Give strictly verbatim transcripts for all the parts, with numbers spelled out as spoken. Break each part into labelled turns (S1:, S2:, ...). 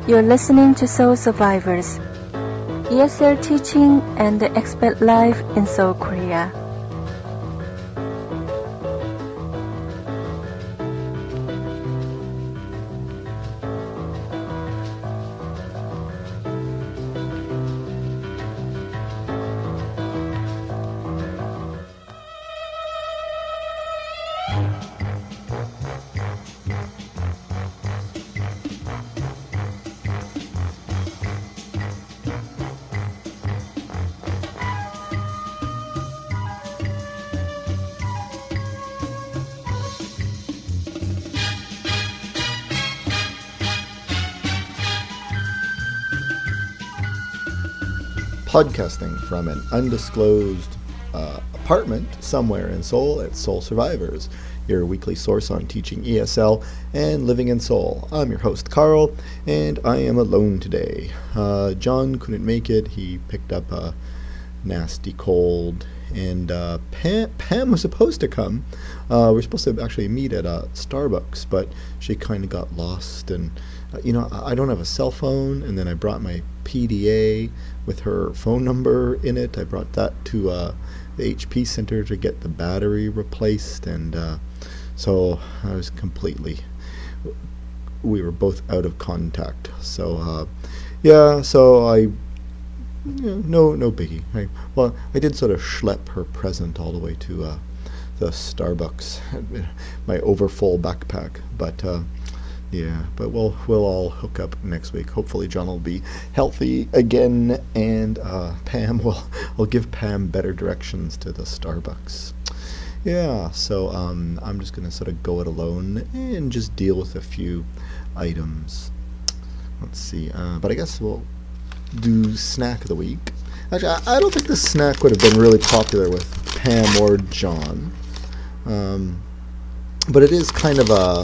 S1: You're listening to Soul Survivors, E S L teaching and the expat life in Seoul, Korea.
S2: Podcasting from an undisclosed uh, apartment somewhere in Seoul at Soul Survivors, your weekly source on teaching E S L and living in Seoul. I'm your host, Carl, and I am alone today. Uh, John couldn't make it. He picked up a nasty cold, and uh, Pam, Pam was supposed to come. Uh, we were supposed to actually meet at uh, Starbucks, but she kind of got lost, and uh, you know, I don't have a cell phone, and then I brought my P D A with her phone number in it. I brought that to uh, the H P Center to get the battery replaced, and uh, so I was completely, we were both out of contact. So uh, yeah, so I, yeah, no, no biggie. I, well, I did sort of schlep her present all the way to uh, the Starbucks, my overfull backpack, but uh, yeah, but we'll we'll all hook up next week. Hopefully John will be healthy again, and uh, Pam will, I'll give Pam better directions to the Starbucks. Yeah, so um, I'm just going to sort of go it alone and just deal with a few items. Let's see, uh, but I guess we'll do snack of the week. Actually, I, I don't think this snack would have been really popular with Pam or John, um, but it is kind of a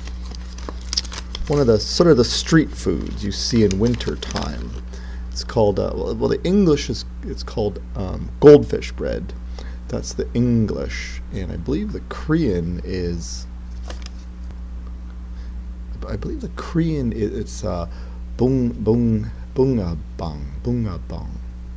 S2: one of the sort of the street foods you see in winter time. It's called uh, well, well the English is it's called um, goldfish bread. That's the English, and I believe the Korean is I believe the Korean is it's uh, bung bung bungabang bungabang.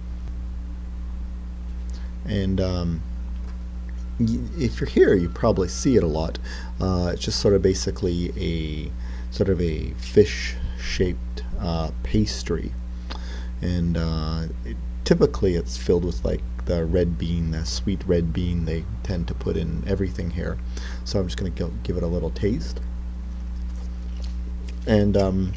S2: And um, y- if you're here, you probably see it a lot. Uh, it's just sort of basically a sort of a fish-shaped uh, pastry, and uh, it, typically it's filled with like the red bean, the sweet red bean they tend to put in everything here. So I'm just going to give it a little taste, and um,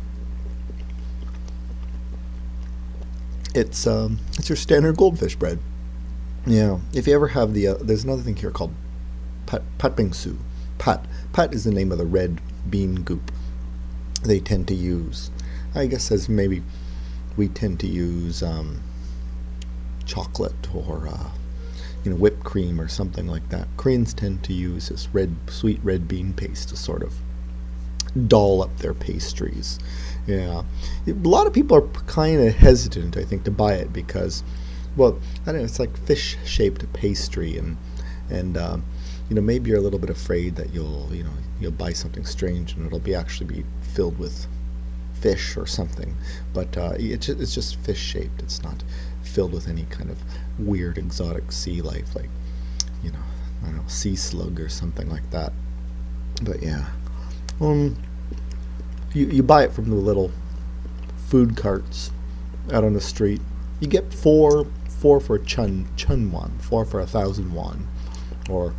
S2: it's um, it's your standard goldfish bread. Yeah, if you ever have the uh, there's another thing here called pat patbingsu. Pat pat is the name of the red bean goop they tend to use. I guess as maybe we tend to use um, chocolate or uh, you know, whipped cream or something like that. Koreans tend to use this red sweet red bean paste to sort of doll up their pastries. Yeah, a lot of people are kind of hesitant, I think, to buy it because, well, I don't know, it's like fish-shaped pastry, and and um, you know, maybe you're a little bit afraid that you'll, you know, you'll buy something strange and it'll be actually be filled with fish or something. But uh, it's just, it's just fish-shaped. It's not filled with any kind of weird exotic sea life, like, you know, I don't know, sea slug or something like that. But yeah, um, you you buy it from the little food carts out on the street. You get four four for a chun chun won, four for a thousand won, or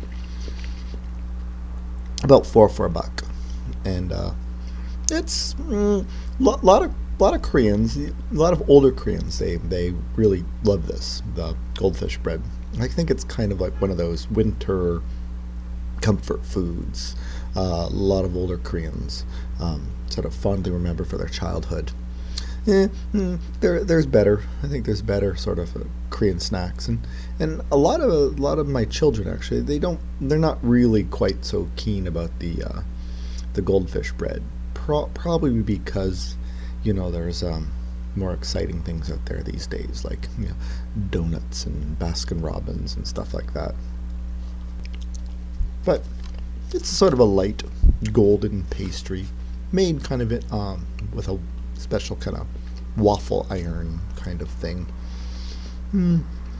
S2: about four for a buck, and uh, it's a mm, lo- lot of lot of Koreans, a lot of older Koreans. They they really love this, the goldfish bread. I think it's kind of like one of those winter comfort foods. Uh, a lot of older Koreans um, sort of fondly remember for their childhood. Eh, mm, there, there's better. I think there's better sort of uh, Korean snacks, and, and a lot of a lot of my children actually they don't they're not really quite so keen about the uh, the goldfish bread. Pro- probably because, you know, there's um, more exciting things out there these days, like, you know, donuts and Baskin Robbins and stuff like that. But it's sort of a light golden pastry made kind of it um, with a special kind of waffle iron kind of thing. Hmm.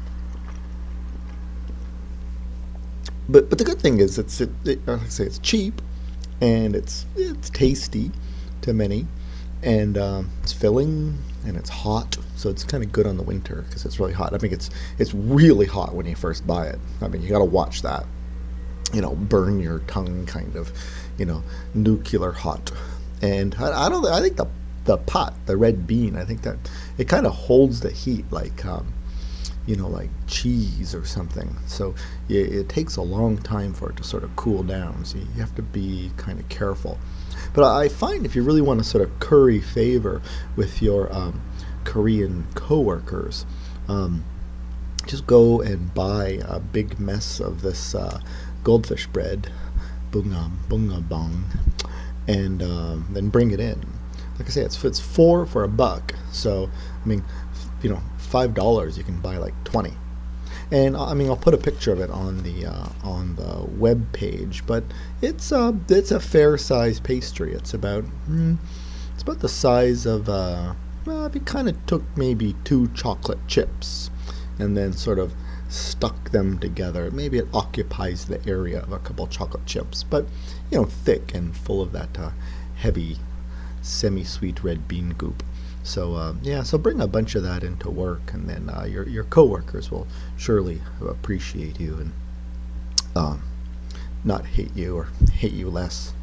S2: But but the good thing is it's it, it, like I say it's cheap, and it's it's tasty to many, and um, it's filling, and it's hot, so it's kind of good on the winter because it's really hot. I think it's it's really hot when you first buy it. I mean, you got to watch that, you know, burn your tongue kind of, you know, nuclear hot. And I, I don't I think the the pot, the red bean, I think that it kind of holds the heat like. Um, you know, like cheese or something. So it, it takes a long time for it to sort of cool down. So you have to be kind of careful. But I find if you really want to sort of curry favor with your um, Korean coworkers, um, just go and buy a big mess of this uh, goldfish bread, bunga bunga bong, and um, then bring it in. Like I say, it's it's four for a buck. So I mean, you know, five dollars you can buy like twenty. And I mean, I'll put a picture of it on the uh, on the web page. But it's a it's a fair size pastry. It's about mm, it's about the size of uh, well, if you kind of took maybe two chocolate chips and then sort of stuck them together. Maybe it occupies the area of a couple chocolate chips, but you know, thick and full of that uh, heavy, semi-sweet red bean goop. So uh, yeah, so bring a bunch of that into work, and then uh, your your coworkers will surely appreciate you and um, not hate you or hate you less.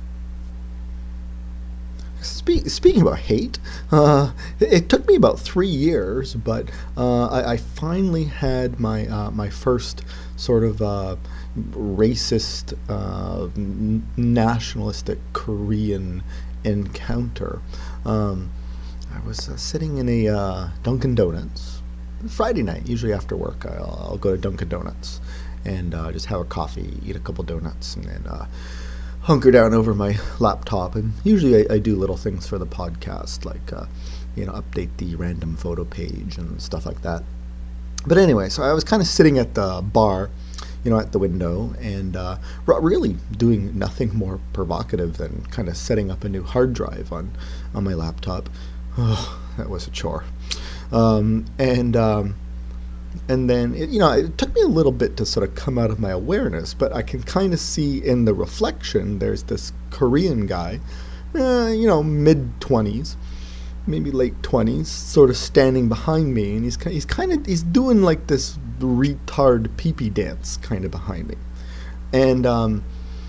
S2: Spe- speaking about hate, uh, it, it took me about three years, but uh, I, I finally had my uh, my first sort of uh, racist, uh, n- nationalistic Korean encounter. Um, I was uh, sitting in a uh, Dunkin' Donuts Friday night. Usually after work, I'll, I'll go to Dunkin' Donuts and uh, just have a coffee, eat a couple donuts, and then uh, hunker down over my laptop. And usually I, I do little things for the podcast, like uh, you know, update the random photo page and stuff like that. But anyway, so I was kind of sitting at the bar, you know, at the window, and uh, really doing nothing more provocative than kind of setting up a new hard drive on on my laptop. Oh, that was a chore. Um, and um, and then, it, you know, it took me a little bit to sort of come out of my awareness, but I can kind of see in the reflection, there's this Korean guy, uh, you know, mid-twenties, maybe late twenties, sort of standing behind me, and he's, he's kind of, he's doing like this retard pee-pee dance kind of behind me. And, um,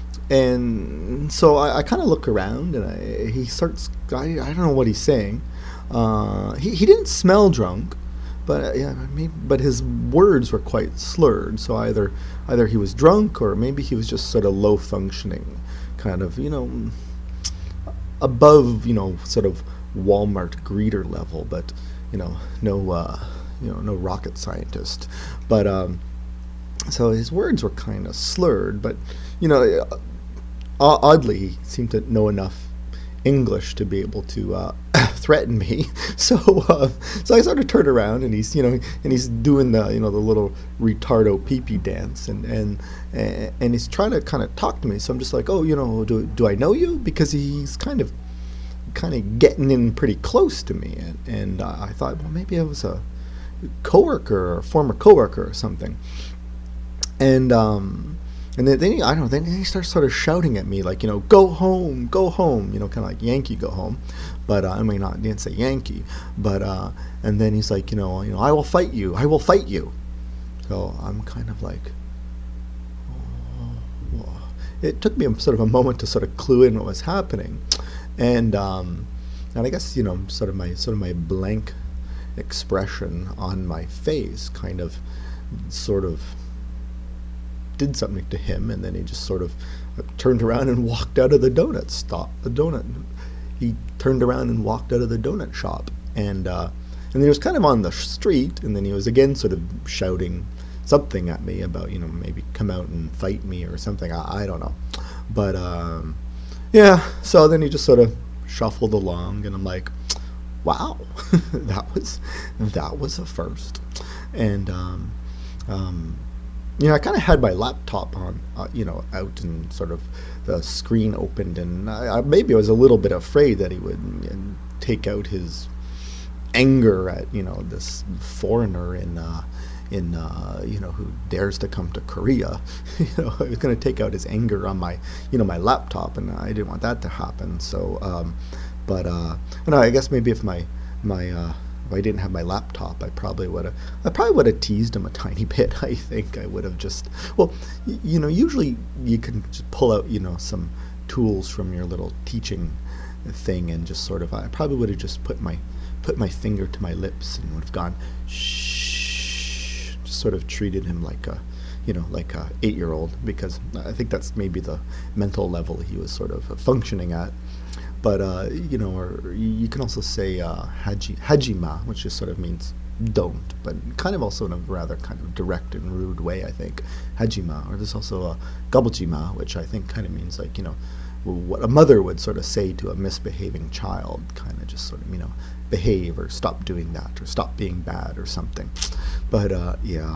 S2: and so I, I kind of look around, and I, he starts, I, I don't know what he's saying. Uh, he, he didn't smell drunk, but uh, yeah, maybe, but his words were quite slurred. So either either he was drunk, or maybe he was just sort of low functioning, kind of, you know, above, you know, sort of Walmart greeter level, but you know, no uh, you know, no rocket scientist. But um, so his words were kind of slurred, but you know, oddly he seemed to know enough English to be able to uh, threaten me. So, uh, so I sort of turned around, and he's, you know, and he's doing the, you know, the little retardo pee-pee dance, and and and he's trying to kind of talk to me. So I'm just like, oh, you know, do do I know you? Because he's kind of, kind of getting in pretty close to me, and and uh, I thought, well, maybe I was a coworker or a former coworker or something, and um. And then, then he, I don't know, then he starts sort of shouting at me, like, you know, go home, go home, you know, kind of like Yankee go home. But, uh, I mean, not, he didn't say Yankee, but, uh, and then he's like, you know, you know, I will fight you, I will fight you. So I'm kind of like, oh, well. It took me a, sort of a moment to sort of clue in what was happening. And, um, and I guess, you know, sort of my, sort of my blank expression on my face kind of, sort of, did something to him, and then he just sort of turned around and walked out of the donut stop. The donut. He turned around and walked out of the donut shop, and uh, and then he was kind of on the street, and then he was again sort of shouting something at me about, you know, maybe come out and fight me or something. I, I don't know, but um, yeah. So then he just sort of shuffled along, and I'm like, wow, that was that was a first, and um, um, you know, I kind of had my laptop on, uh, you know, out, and sort of the screen opened, and I, I, maybe I was a little bit afraid that he would, and, take out his anger at, you know, this foreigner in uh, in uh, you know, who dares to come to Korea. You know, I was going to take out his anger on my, you know, my laptop, and I didn't want that to happen. So, um, but uh, no, I guess maybe if my my uh, if I didn't have my laptop, I probably would have I probably would have teased him a tiny bit. I think I would have just, well, y- you know, usually you can just pull out, you know, some tools from your little teaching thing and just sort of, I probably would have just put my put my finger to my lips and would have gone shh, just sort of treated him like a, you know, like a eight-year-old, because I think that's maybe the mental level he was sort of functioning at. But uh, you know, or you can also say uh, haji hajima, which just sort of means don't, but kind of also in a rather kind of direct and rude way, I think. Hajima, or there's also a gabojima, which I think kind of means like, you know, what a mother would sort of say to a misbehaving child, kind of just sort of, you know, behave, or stop doing that, or stop being bad, or something. But uh, yeah,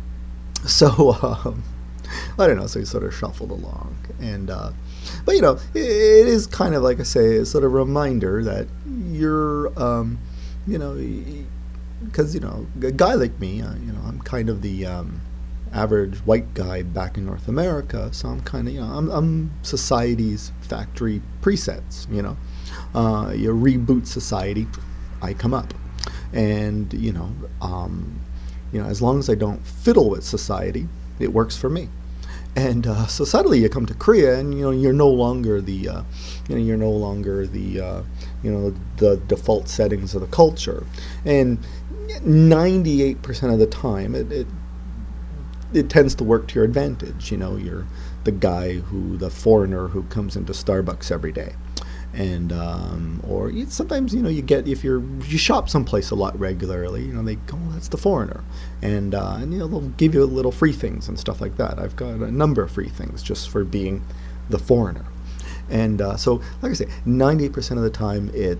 S2: so um, I don't know. So he sort of shuffled along, and uh, but you know, it, it is kind of like I say, a sort of reminder that you're, um, you know, because you know, a guy like me, uh, you know, I'm kind of the um, average white guy back in North America, so I'm kind of, you know, I'm, I'm society's factory presets, you know. Uh, you reboot society, I come up, and you know, um, you know, as long as I don't fiddle with society, it works for me. And uh, so suddenly you come to Korea, and you know, you're no longer the, uh, you know, you're no longer the, uh, you know, the default settings of the culture, and ninety-eight percent of the time, it, it it tends to work to your advantage. You know, you're the guy who, the foreigner who comes into Starbucks every day, and um, or you, sometimes, you know, you get, if you're you shop someplace a lot regularly, you know, they go, oh, that's the foreigner, and uh, and you know, they'll give you little free things and stuff like that. I've got a number of free things just for being the foreigner, and uh, so like I say, ninety-eight percent of the time it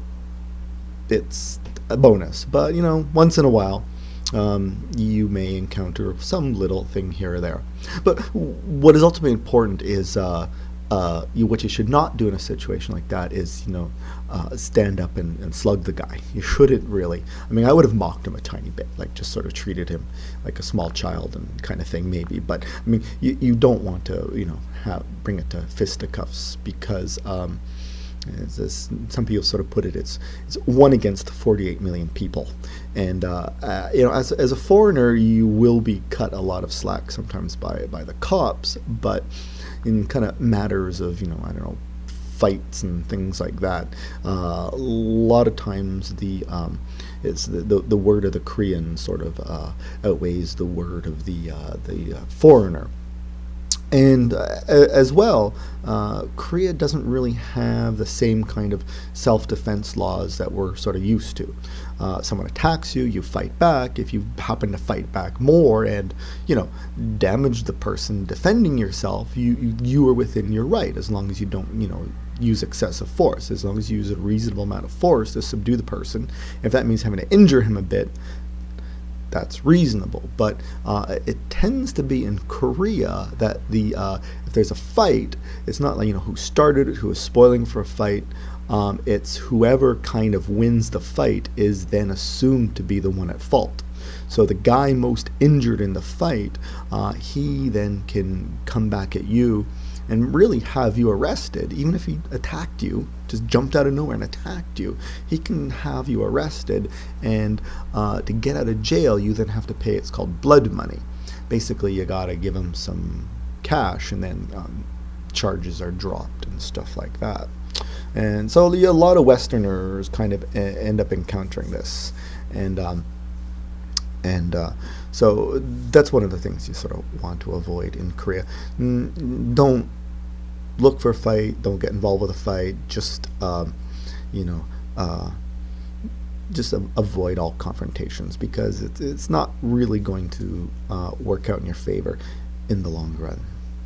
S2: it's a bonus, but you know, once in a while, um, you may encounter some little thing here or there. But what is ultimately important is uh, uh, you, what you should not do in a situation like that is, you know, uh, stand up and, and slug the guy. You shouldn't really. I mean, I would have mocked him a tiny bit, like just sort of treated him like a small child and kind of thing, maybe. But I mean, you, you don't want to, you know, have, bring it to fisticuffs, because um, as this, some people sort of put it, it's it's one against forty-eight million people, and uh, uh, you know, as as a foreigner, you will be cut a lot of slack sometimes by by the cops, but in kind of matters of, you know, I don't know, fights and things like that, uh, a lot of times the um, it's the, the the word of the Korean sort of uh, outweighs the word of the uh, the uh, foreigner. And uh, as well, uh, Korea doesn't really have the same kind of self-defense laws that we're sort of used to. Uh, someone attacks you, you fight back. If you happen to fight back more and, you know, damage the person defending yourself, you, you you are within your right, as long as you don't, you know, use excessive force. As long as you use a reasonable amount of force to subdue the person. If that means having to injure him a bit, that's reasonable. But uh, it tends to be in Korea that the uh, if there's a fight, it's not like, you know, who started it, who is spoiling for a fight. Um, it's whoever kind of wins the fight is then assumed to be the one at fault. So the guy most injured in the fight, uh, he then can come back at you and really have you arrested. Even if he attacked you, just jumped out of nowhere and attacked you, he can have you arrested, and uh, to get out of jail, you then have to pay, it's called blood money. Basically, you gotta give him some cash, and then um, charges are dropped and stuff like that. And so a lot of Westerners kind of e- end up encountering this, and um, and uh, so that's one of the things you sort of want to avoid in Korea. N- don't look for a fight. Don't get involved with a fight. Just um, you know, uh, just a- avoid all confrontations, because it's it's not really going to uh, work out in your favor in the long run.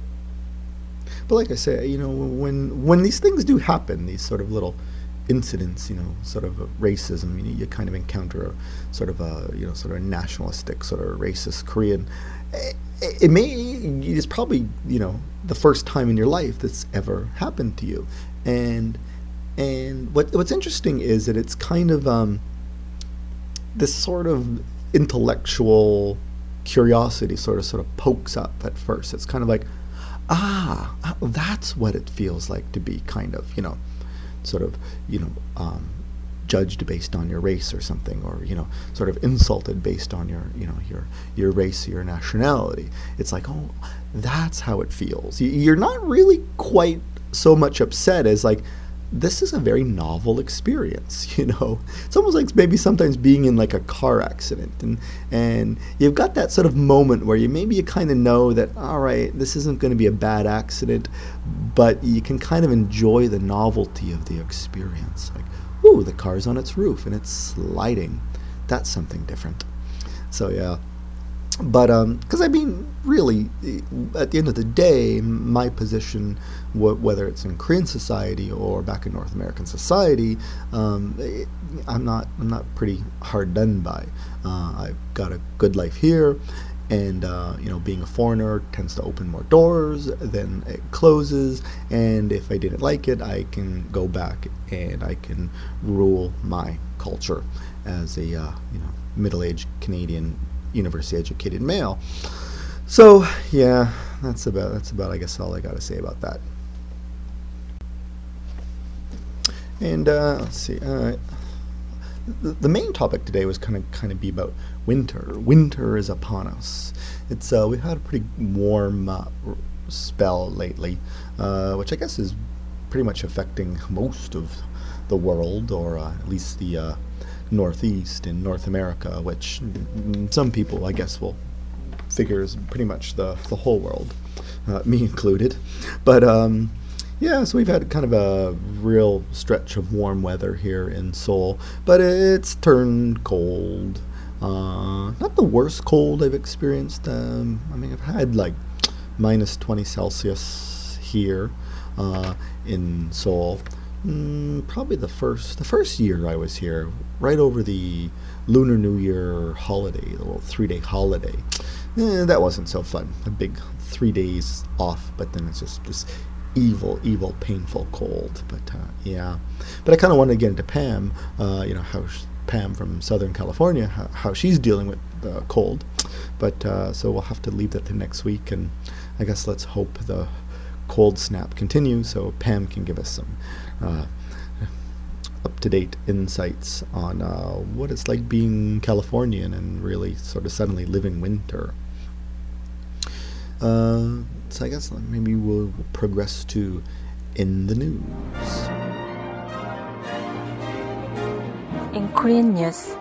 S2: But like I say, you know, when when these things do happen, these sort of little incidents, you know, sort of racism, you know, you kind of encounter a sort of a, you know, sort of a nationalistic, sort of racist Korean. It, it may, it's probably, you know, the first time in your life that's ever happened to you, and And what what's interesting is that it's kind of um, this sort of intellectual curiosity sort of sort of pokes up at first. It's kind of like, ah, that's what it feels like to be kind of, you know, sort of, you know, um, judged based on your race or something, or, you know, sort of insulted based on your, you know, your your race, your nationality. It's like, oh, that's how it feels. You're not really quite so much upset as like, this is a very novel experience, you know. It's almost like maybe sometimes being in like a car accident, and and you've got that sort of moment where you maybe you kind of know that, all right, this isn't going to be a bad accident, but you can kind of enjoy the novelty of the experience. Like, ooh, the car's on its roof and it's sliding. That's something different. So yeah. But um, because I mean, really, at the end of the day, my position, w- whether it's in Korean society or back in North American society, um, it, I'm not I'm not pretty hard done by. Uh, I've got a good life here, and uh, you know, being a foreigner tends to open more doors than it closes. And if I didn't like it, I can go back and I can rule my culture as a uh, you know middle-aged Canadian university educated male. So yeah, that's about that's about I guess all I got to say about that. And uh, let's see. Uh, the, the main topic today was kind of kind of be about winter. Winter is upon us. It's uh, we've had a pretty warm uh, spell lately, uh, which I guess is pretty much affecting most of the world, or uh, at least the uh, Northeast in North America, which mm, some people, I guess, will figure is pretty much the, the whole world, uh, me included. But um, yeah, so we've had kind of a real stretch of warm weather here in Seoul, but it's turned cold. Uh, not the worst cold I've experienced. Um, I mean, I've had like minus twenty Celsius here uh, in Seoul. Mm, probably the first the first year I was here, right over the Lunar New Year holiday, the little three-day holiday. Eh, that wasn't so fun. A big three days off, but then it's just this evil, evil, painful cold. But uh, yeah, but I kind of want to get into Pam. Uh, you know how sh- Pam from Southern California, how, how she's dealing with the cold. But uh, so we'll have to leave that to next week, and I guess let's hope the cold snap continues so Pam can give us some uh, up-to-date insights on uh, what it's like being Californian and really sort of suddenly living winter. Uh, so I guess maybe we'll progress to In the News.
S1: In Korean news.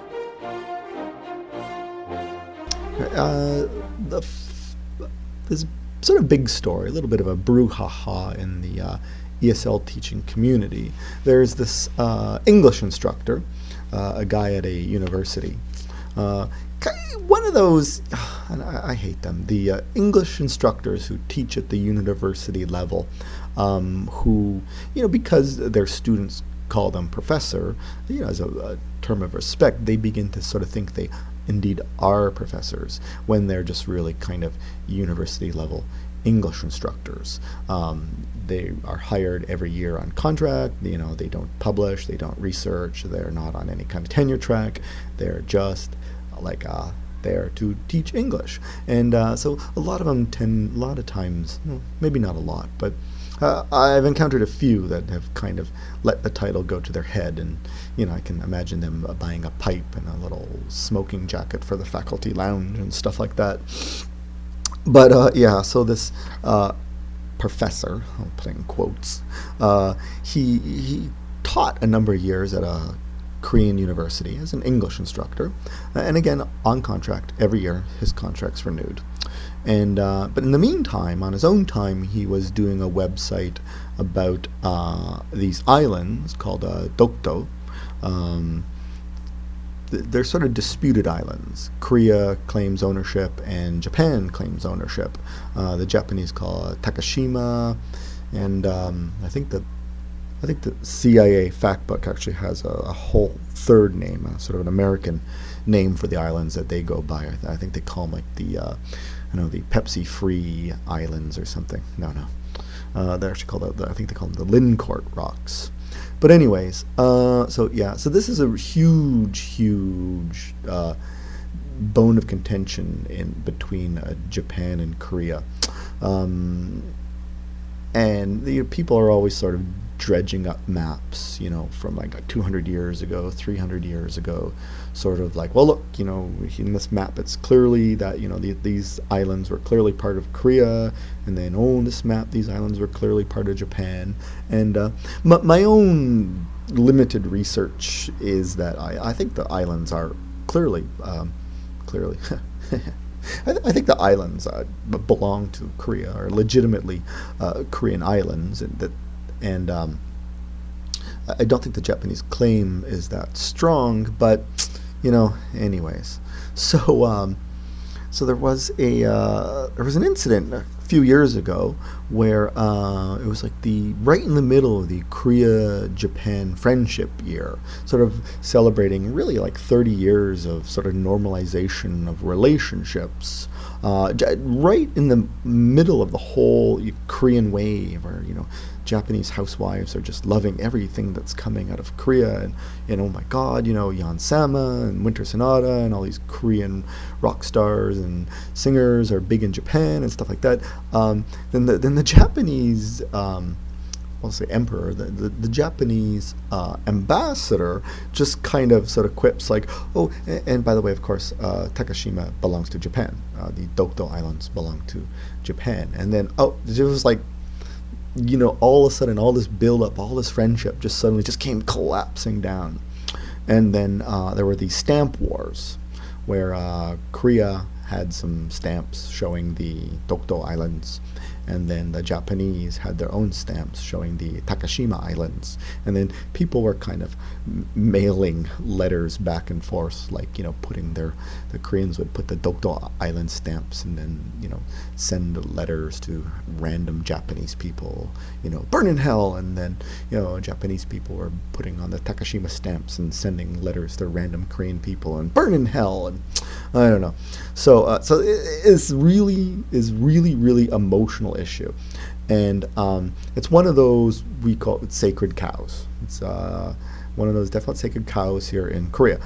S2: Uh, the f- there's sort of big story, a little bit of a brouhaha in the uh, E S L teaching community. There's this uh, English instructor, uh, a guy at a university. Uh, one of those, and I, I hate them, the uh, English instructors who teach at the university level, um, who, you know, because their students call them professor, you know, as a, a term of respect, they begin to sort of think they indeed are professors when they're just really kind of university level English instructors. Um, they are hired every year on contract. You know, they don't publish, they don't research, they're not on any kind of tenure track. They're just like uh, there to teach English. And uh, so a lot of them tend, a lot of times, well, maybe not a lot, but uh, I've encountered a few that have kind of let the title go to their head, and you know, I can imagine them uh, buying a pipe and a little smoking jacket for the faculty lounge and stuff like that. But uh, yeah, so this uh, professor, I'll put in quotes, uh, he he taught a number of years at a Korean university as an English instructor, uh, and again on contract every year. His contract's renewed. And uh, but in the meantime, on his own time, he was doing a website about uh, these islands called uh, Dokdo. Um, th- they're sort of disputed islands. Korea claims ownership, and Japan claims ownership. Uh, the Japanese call it Takashima, and um, I think that I think the C I A Factbook actually has a, a whole third name, a sort of an American name for the islands that they go by. I, th- I think they call them like the, uh, I know the Pepsi-free islands or something. No, no, uh, they're actually called the, I think they call them the Lincourt Rocks. But anyways, uh, so yeah, so this is a huge, huge uh, bone of contention in between uh, Japan and Korea. Um, and the people are always sort of dredging up maps, you know, from like two hundred years ago, three hundred years ago, sort of like, well, look, you know, in this map, it's clearly that, you know, the, these islands were clearly part of Korea, and then, oh, in this map, these islands were clearly part of Japan. And uh, my, my own limited research is that I, I think the islands are clearly, um, clearly, I, th I think the islands uh, b belong to Korea, are legitimately uh, Korean islands, and that, and um, I don't think the Japanese claim is that strong, but you know, anyways. So, um, so there was a uh, there was an incident a few years ago where uh, it was like the right in the middle of the Korea-Japan friendship year, sort of celebrating really like thirty years of sort of normalization of relationships. Uh, right in the middle of the whole Korean wave, where, you know, Japanese housewives are just loving everything that's coming out of Korea, and, and oh my God, you know, Yan Sama and Winter Sonata and all these Korean rock stars and singers are big in Japan and stuff like that. Um, then the then the Japanese, um, I'll say emperor, the, the, the Japanese uh, ambassador just kind of sort of quips like, oh, and, and by the way, of course, uh, Takashima belongs to Japan. Uh, the Dokdo Islands belong to Japan. And then, oh, it was like, you know, all of a sudden, all this build-up, all this friendship just suddenly just came collapsing down. And then uh, there were these stamp wars where uh, Korea had some stamps showing the Dokdo Islands, and then the Japanese had their own stamps showing the Takashima Islands, and then people were kind of m mailing letters back and forth, like, you know, putting their, the Koreans would put the Dokdo Island stamps and then, you know, send letters to random Japanese people, you know, burn in hell, and then, you know, Japanese people were putting on the Takashima stamps and sending letters to random Korean people and burn in hell, and I don't know. So, uh, so it is really, is really, really emotional issue, and um, it's one of those, we call it sacred cows. It's uh, one of those definite sacred cows here in Korea.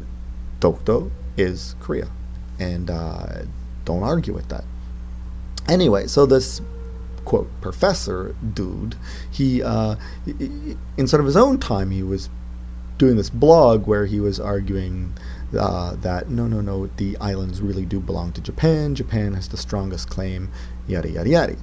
S2: Dokdo is Korea, and uh, don't argue with that. Anyway, so this quote professor dude, he uh, in sort of his own time, he was doing this blog where he was arguing uh, that no, no, no, the islands really do belong to Japan. Japan has the strongest claim, yada, yada, yada.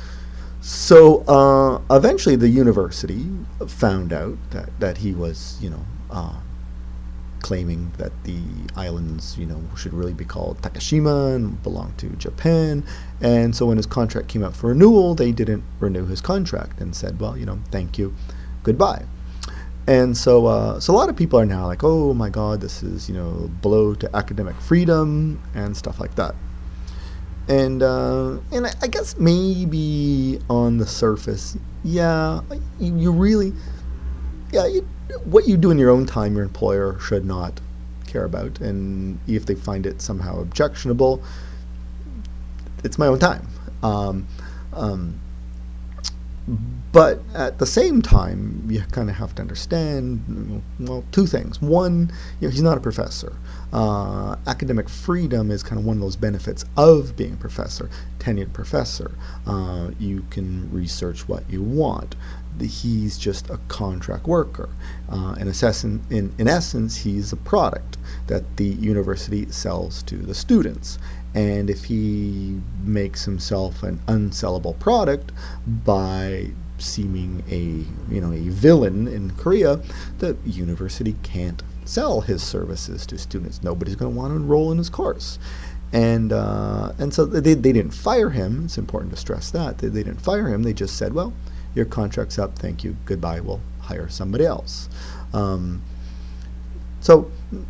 S2: So uh, eventually the university found out that, that he was, you know, uh, claiming that the islands, you know, should really be called Takashima and belong to Japan. And so when his contract came up for renewal, they didn't renew his contract and said, well, you know, thank you, goodbye. And so, uh, so a lot of people are now like, oh my God, this is, you know, blow to academic freedom and stuff like that. And uh, and I guess maybe on the surface, yeah, you, you really, yeah, you, what you do in your own time, your employer should not care about. And if they find it somehow objectionable, it's my own time. Um, um, But at the same time, you kind of have to understand, well, two things. One, you know, he's not a professor. Uh, academic freedom is kind of one of those benefits of being a professor, tenured professor. Uh, you can research what you want. He's just a contract worker. Uh, in, assessing, in, in essence, he's a product that the university sells to the students. And if he makes himself an unsellable product by seeming a, you know, a villain in Korea, the university can't sell his services to students. Nobody's going to want to enroll in his course. And uh, and so they, they didn't fire him. It's important to stress that. They, they didn't fire him. They just said, well, your contract's up. Thank you. Goodbye. We'll hire somebody else. Um, so,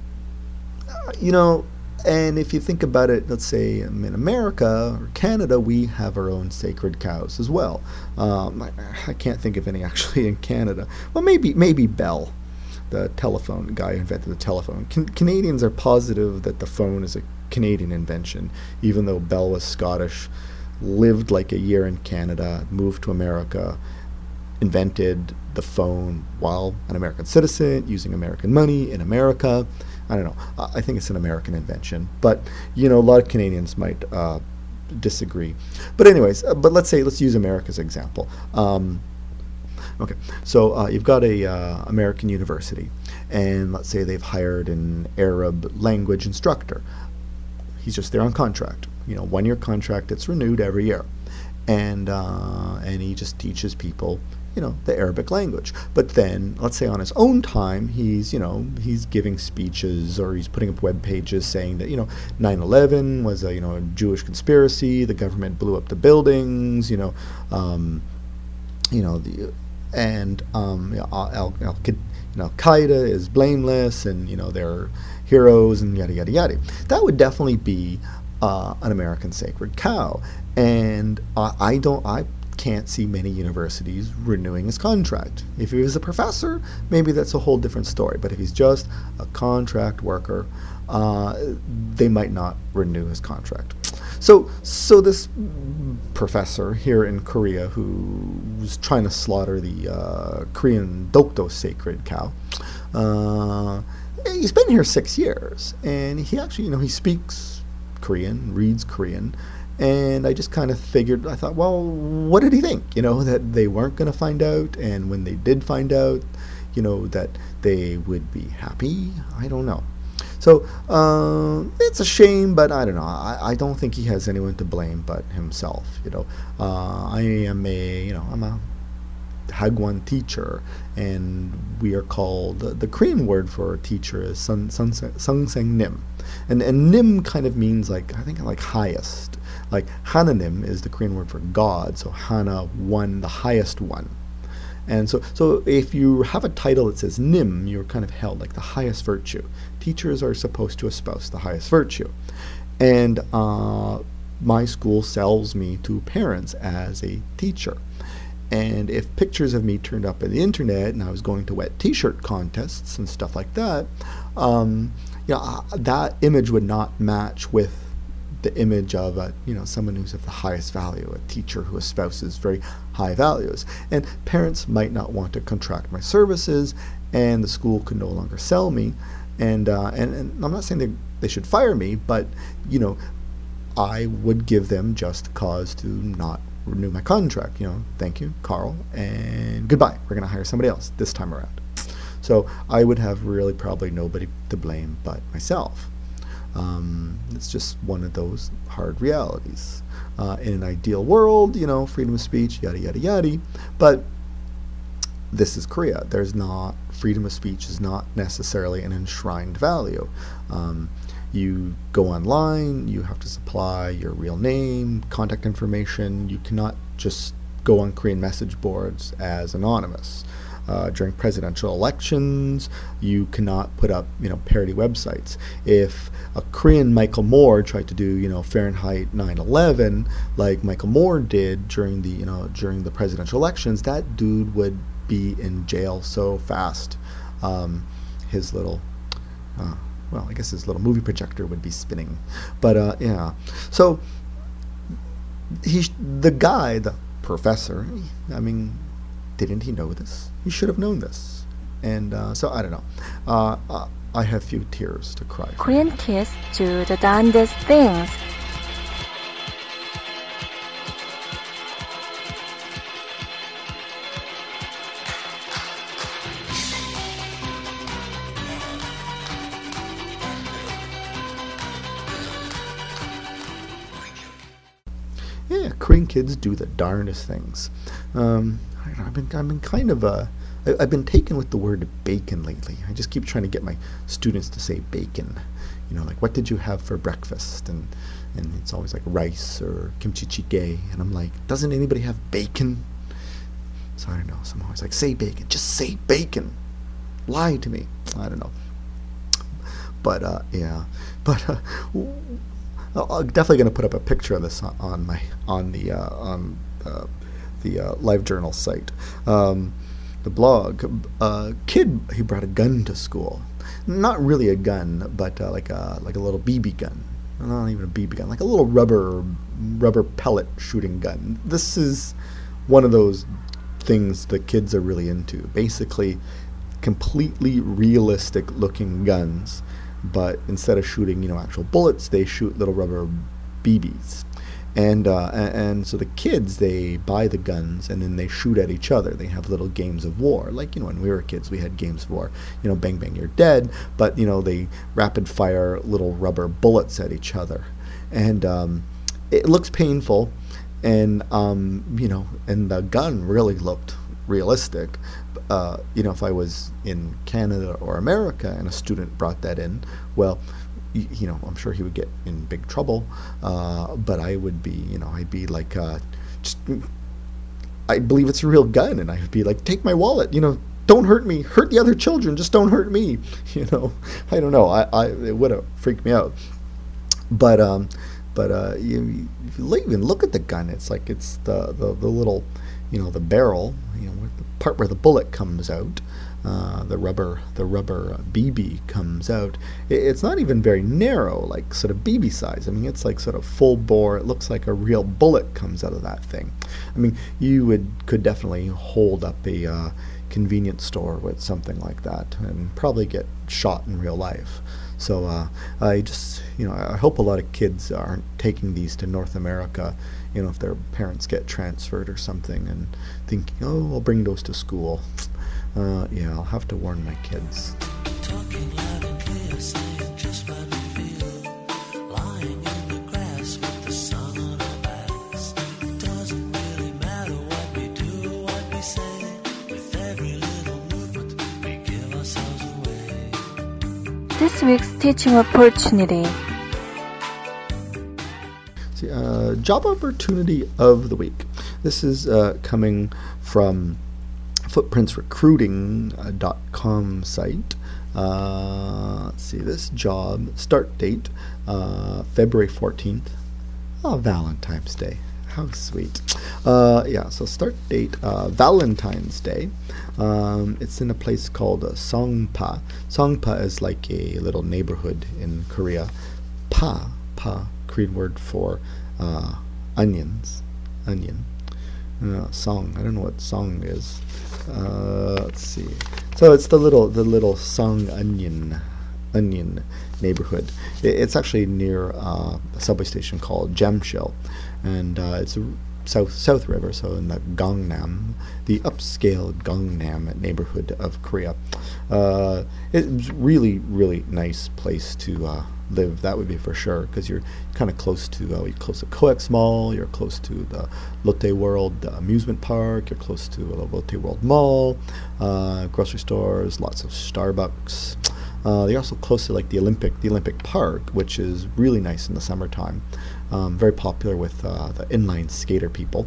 S2: you know, and if you think about it, let's say in America or Canada, we have our own sacred cows as well. Um, I, I can't think of any actually in Canada. Well, maybe maybe Bell, the telephone guy who invented the telephone. Can, Canadians are positive that the phone is a Canadian invention, even though Bell was Scottish, lived like a year in Canada, moved to America, invented the phone while an American citizen, using American money in America. I don't know. I think it's an American invention, but you know, a lot of Canadians might uh, disagree. But anyways, uh, but let's say let's use America's example. Um, okay, so uh, you've got a uh, American university, and let's say they've hired an Arab language instructor. He's just there on contract. You know, one-year contract. It's renewed every year, and uh, and he just teaches people, you know, the Arabic language. But then, let's say on his own time, he's, you know, he's giving speeches or he's putting up web pages saying that, you know, nine eleven was a, you know, a Jewish conspiracy, the government blew up the buildings, you know, um, you know, the, and, um, you know, Al, Al, you know, Al-Qaeda is blameless and, you know, they're heroes and yada, yada, yada. That would definitely be uh, an American sacred cow. And uh, I don't, I can't see many universities renewing his contract. If he was a professor, maybe that's a whole different story. But if he's just a contract worker, uh, they might not renew his contract. So, so this professor here in Korea who was trying to slaughter the uh, Korean Dokdo sacred cow, uh, he's been here six years, and he actually, you know, he speaks Korean, reads Korean. And I just kind of figured, I thought, well, what did he think? You know, that they weren't going to find out, and when they did find out, you know, that they would be happy? I don't know. So, uh, it's a shame, but I don't know. I, I don't think he has anyone to blame but himself, you know. Uh, I am a, you know, I'm a Hagwon teacher, and we are called, the Korean word for teacher is Sun, sun, Sungseng Nim. And, and Nim kind of means like, I think like highest. Like Hananim is the Korean word for God, so Hana, one, the highest one. And so, so if you have a title that says Nim, you're kind of held like the highest virtue. Teachers are supposed to espouse the highest virtue. And uh, my school sells me to parents as a teacher. And if pictures of me turned up on the internet and I was going to wet t-shirt contests and stuff like that, um, you know, that image would not match with the image of a, you know, someone who's of the highest value, a teacher who espouses very high values. And parents might not want to contract my services, and the school could no longer sell me. And uh, and, and I'm not saying they, they should fire me, but, you know, I would give them just cause to not renew my contract. You know, thank you, Carl, and goodbye. We're going to hire somebody else this time around. So I would have really probably nobody to blame but myself. Um, it's just one of those hard realities. Uh, in an ideal world, you know, freedom of speech, yada, yada, yada. But this is Korea. There's not, freedom of speech is not necessarily an enshrined value. Um, you go online, you have to supply your real name, contact information. You cannot just go on Korean message boards as anonymous. Uh, during presidential elections, you cannot put up, you know, parody websites. If a Korean Michael Moore tried to do, you know, Fahrenheit nine eleven, like Michael Moore did during the, you know, during the presidential elections, that dude would be in jail so fast. Um, his little, uh, well, I guess his little movie projector would be spinning. But uh, yeah, so he, the guy, the professor, I mean, didn't he know this? He should have known this. And uh, so, I don't know. Uh, uh, I have few tears to cry for.
S1: Korean kids do the darndest things.
S2: Yeah, Korean kids do the darndest things. Um, I don't know, I've been, I've been kind of, uh, I, I've been taken with the word bacon lately. I just keep trying to get my students to say bacon. You know, like, what did you have for breakfast? And, and it's always like rice or kimchi jjigae. And I'm like, doesn't anybody have bacon? So I don't know. So I'm always like, say bacon. Just say bacon. Lie to me. I don't know. But, uh, yeah. But, uh, I'm definitely going to put up a picture of this on, on my, on the, uh, on, uh, the uh, LiveJournal site, um, the blog. Uh, kid, he brought a gun to school. Not really a gun, but uh, like a like a little B B gun. Not even a B B gun, like a little rubber rubber pellet shooting gun. This is one of those things the kids are really into. Basically, completely realistic looking guns, but instead of shooting, you know, actual bullets, they shoot little rubber B Bs. And, uh, a- and so the kids, they buy the guns and then they shoot at each other. They have little games of war. Like, you know, when we were kids, we had games of war. You know, bang, bang, you're dead. But, you know, they rapid fire little rubber bullets at each other. And um, it looks painful. And, um, you know, and the gun really looked realistic. Uh, you know, if I was in Canada or America and a student brought that in, well, you know, I'm sure he would get in big trouble, uh, but I would be, you know, I'd be like, uh, just, I believe it's a real gun, and I would be like, take my wallet, you know, don't hurt me, hurt the other children, just don't hurt me, you know, I don't know, I, I it would have freaked me out, but, um, but, uh, you, if you even look at the gun, it's like, it's the, the, the little, you know, the barrel, you know, the part where the bullet comes out, Uh, the rubber, the rubber B B comes out. It, it's not even very narrow, like sort of B B size. I mean, it's like sort of full bore. It looks like a real bullet comes out of that thing. I mean, you would could definitely hold up a uh, convenience store with something like that and probably get shot in real life. So uh, I just, you know, I hope a lot of kids aren't taking these to North America, you know, if their parents get transferred or something and thinking, oh, I'll bring those to school. Uh, yeah, I'll have to warn my kids.
S3: Talking loud and clear, saying just what we feel. Lying in the grass with the sun on our backs. It doesn't really matter what we do or what we say. With every little movement, we give ourselves away.
S1: This week's teaching opportunity.
S2: See, uh, job opportunity of the week. This is uh, coming from footprints recruiting dot com site. Uh, let's see, this job start date uh, February fourteenth. Oh, Valentine's Day. How sweet. Uh, yeah, so start date uh, Valentine's Day. Um, it's in a place called uh, Songpa. Songpa is like a little neighborhood in Korea. Pa, pa, Korean word for uh, onions. Onion. Uh, song. I don't know what song is. Uh, let's see. So it's the little the little Song Onion Onion neighborhood. It, it's actually near uh, a subway station called Jamsil, and uh, it's a South South River, so in the Gangnam, the upscale Gangnam neighborhood of Korea. Uh, it's really really nice place to uh, live. That would be for sure, because you're kind of close to uh, you're close to Coex Mall, you're close to the Lotte World uh, amusement park, you're close to the Lotte World Mall, uh, grocery stores, lots of Starbucks. Uh, they're also close to like the Olympic the Olympic Park, which is really nice in the summertime. Um, very popular with uh, the inline skater people.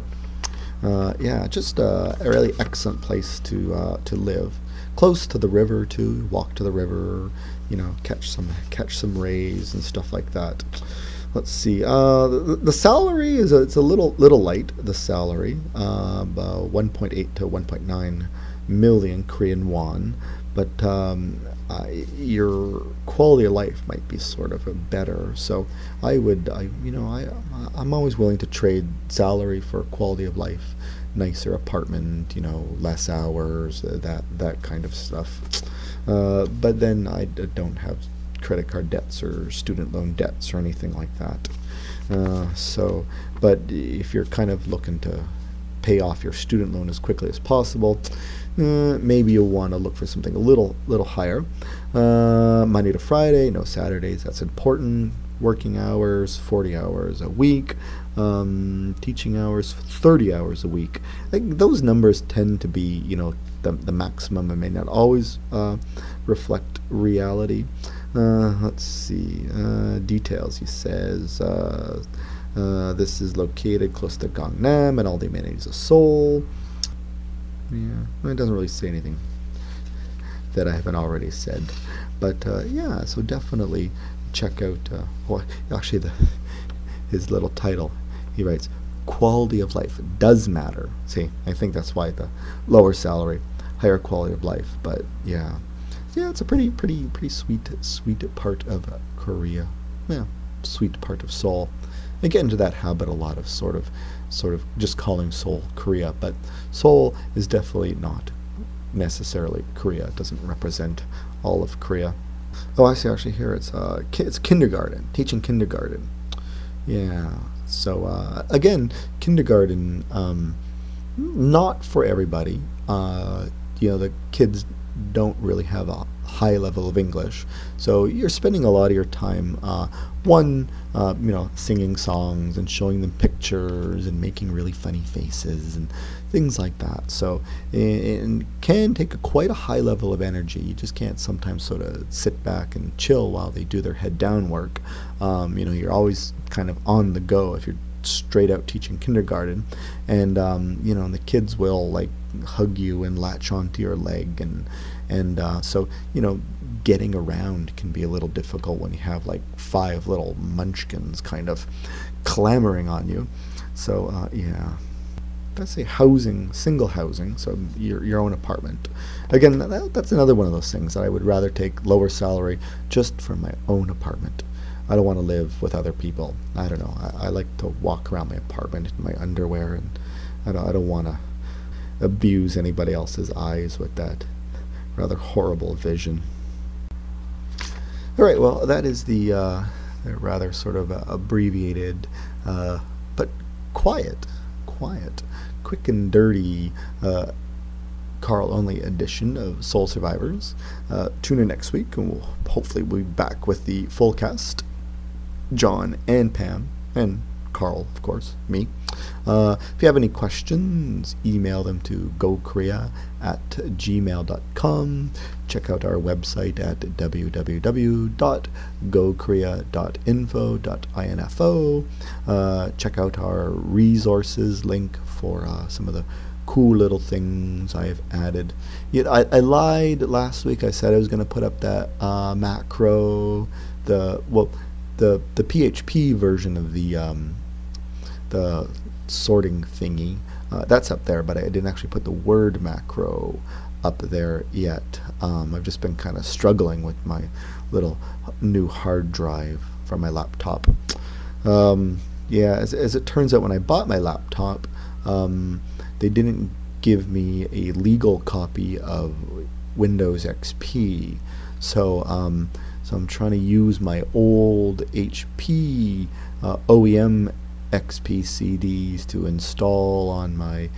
S2: Uh, yeah, just uh, a really excellent place to uh, to live. Close to the river too. Walk to the river, you know, catch some catch some rays and stuff like that. Let's see. Uh, the, the salary is a, it's a little little light. The salary, uh, about one point eight to one point nine million Korean won, but um, uh, your quality of life might be sort of a better. So I would, I you know, I I'm always willing to trade salary for quality of life. Nicer apartment, you know, less hours, uh, that that kind of stuff. Uh, but then I d- don't have credit card debts or student loan debts or anything like that. Uh, so, but if you're kind of looking to pay off your student loan as quickly as possible, uh, maybe you'll want to look for something a little little higher. Uh, Monday to Friday, no Saturdays. That's important. Working hours, forty hours a week. Um, teaching hours, thirty hours a week. I think those numbers tend to be, you know, the, the maximum. It may not always uh, reflect reality. Uh, let's see. Uh, details. He says uh, uh, this is located close to Gangnam and all the amenities of Seoul. Yeah, it doesn't really say anything that I haven't already said. But uh, yeah, so definitely check out. Uh, well, actually, the his little title. He writes, quality of life does matter. See, I think that's why the lower salary, higher quality of life. But yeah, yeah, it's a pretty, pretty, pretty sweet, sweet part of uh, Korea. Yeah, sweet part of Seoul. I get into that habit a lot of sort of sort of just calling Seoul Korea, but Seoul is definitely not necessarily Korea. It doesn't represent all of Korea. Oh, I see. Actually, here it's uh, ki- it's kindergarten, teaching kindergarten. Yeah. So uh, again, kindergarten, um, not for everybody. Uh, you know, the kids don't really have a high level of English, so you're spending a lot of your time, uh, one, uh, you know, singing songs and showing them pictures and making really funny faces and things like that. So it, it can take a, quite a high level of energy. You just can't sometimes sort of sit back and chill while they do their head down work. Um, you know, you're always kind of on the go if you're straight out teaching kindergarten, and um, you know, and the kids will like hug you and latch onto your leg, and and uh, so you know, getting around can be a little difficult when you have like five little munchkins kind of clamoring on you. So uh, yeah, that's a housing, single housing, so your your own apartment. Again, that, that's another one of those things that I would rather take lower salary just for my own apartment. I don't want to live with other people. I don't know. I, I like to walk around my apartment in my underwear, and I don't, I don't want to abuse anybody else's eyes with that rather horrible vision. All right, well, that is the, uh, the rather sort of uh, abbreviated, uh, but quiet, quiet, quick and dirty uh, Carl-only edition of Soul Survivors. Uh, tune in next week, and we'll hopefully be back with the full cast. John and Pam, and Carl, of course, me. Uh, if you have any questions, email them to gokorea at gmail dot com. Check out our website at w w w dot go korea dot info dot info. Uh, check out our resources link for uh, some of the cool little things I've added. Yet I, I lied last week. I said I was going to put up that uh, macro, the, well, the the P H P version of the um, the sorting thingy. Uh, that's up there, but I didn't actually put the word macro up there yet. Um, I've just been kind of struggling with my little new hard drive for my laptop. Um, yeah, as, as it turns out, when I bought my laptop, um, they didn't give me a legal copy of Windows X P. So um, So I'm trying to use my old H P uh, O E M X P C Ds to install on my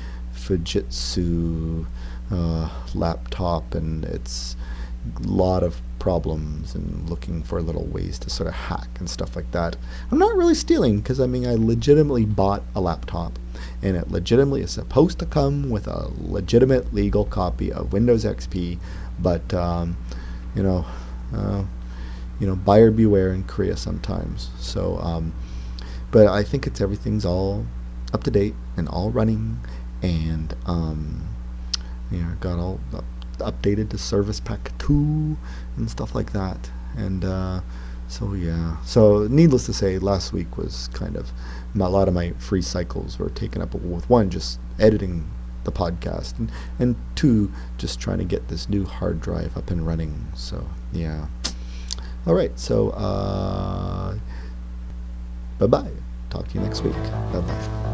S2: Fujitsu uh, laptop, and it's a lot of problems and looking for little ways to sort of hack and stuff like that. I'm not really stealing, because I mean, I legitimately bought a laptop, and it legitimately is supposed to come with a legitimate legal copy of Windows X P, but um, you know, uh, you know, buyer beware in Korea sometimes. So, um, but I think it's everything's all up to date and all running, and um, you know, got all up, updated to Service Pack two and stuff like that. And uh, so yeah, so needless to say, last week was kind of a lot of my free cycles were taken up with, one, just editing the podcast, and, and two, just trying to get this new hard drive up and running. So yeah. All right, so uh, bye-bye. Talk to you next week. Bye-bye.